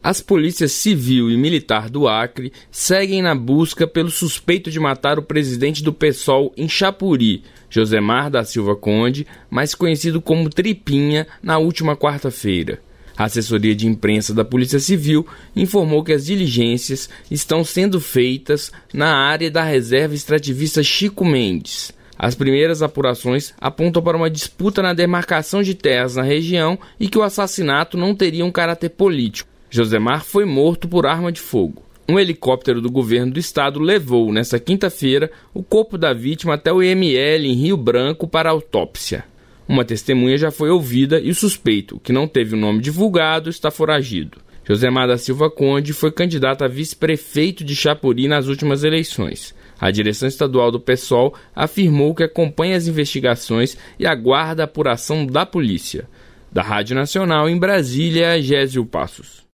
As polícias civil e militar do Acre seguem na busca pelo suspeito de matar o presidente do PSOL em Chapuri, Josemar da Silva Conde, mais conhecido como Tripinha, na última quarta-feira. A assessoria de imprensa da Polícia Civil informou que as diligências estão sendo feitas na área da reserva extrativista Chico Mendes. As primeiras apurações apontam para uma disputa na demarcação de terras na região e que o assassinato não teria um caráter político. Josemar foi morto por arma de fogo. Um helicóptero do governo do estado levou, nesta quinta-feira, o corpo da vítima até o IML em Rio Branco para autópsia. Uma testemunha já foi ouvida e o suspeito, que não teve o nome divulgado, está foragido. Josemar da Silva Conde foi candidato a vice-prefeito de Chapuri nas últimas eleições. A direção estadual do PSOL afirmou que acompanha as investigações e aguarda a apuração da polícia. Da Rádio Nacional em Brasília, Gésio Passos.